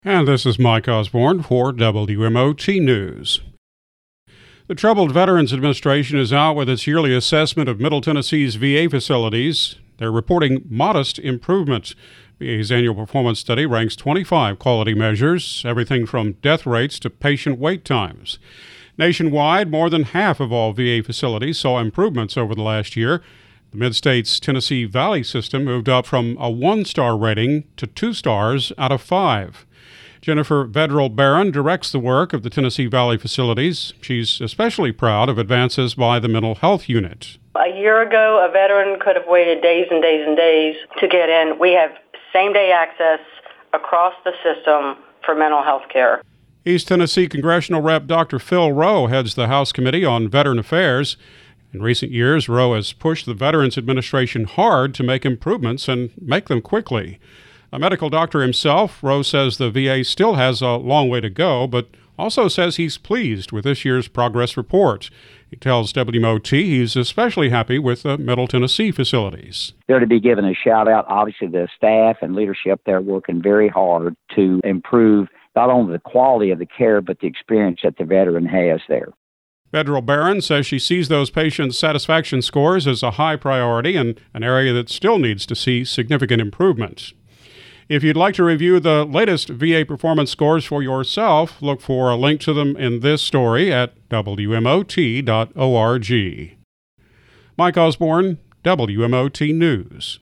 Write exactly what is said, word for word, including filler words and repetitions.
And this is Mike Osborne for W M O T News. The Troubled Veterans Administration is out with its yearly assessment of Middle Tennessee's V A facilities. They're reporting modest improvements. V A's annual performance study ranks twenty-five quality measures, everything from death rates to patient wait times. Nationwide, more than half of all V A facilities saw improvements over the last year. The Mid-State's Tennessee Valley system moved up from a one-star rating to two stars out of five. Jennifer Vedral-Barron directs the work of the Tennessee Valley facilities. She's especially proud of advances by the Mental Health Unit. A year ago, a veteran could have waited days and days and days to get in. We have same-day access across the system for mental health care. East Tennessee Congressional Rep Doctor Phil Rowe heads the House Committee on Veteran Affairs. In recent years, Rowe has pushed the Veterans Administration hard to make improvements and make them quickly. A medical doctor himself, Rowe says the V A still has a long way to go, but also says he's pleased with this year's progress report. He tells W M O T he's especially happy with the Middle Tennessee facilities. They're to be given a shout-out. Obviously, the staff and leadership there are working very hard to improve not only the quality of the care, but the experience that the veteran has there. Vedral-Barron says she sees those patients' satisfaction scores as a high priority and an area that still needs to see significant improvement. If you'd like to review the latest V A performance scores for yourself, look for a link to them in this story at W M O T dot org. Mike Osborne, W M O T News.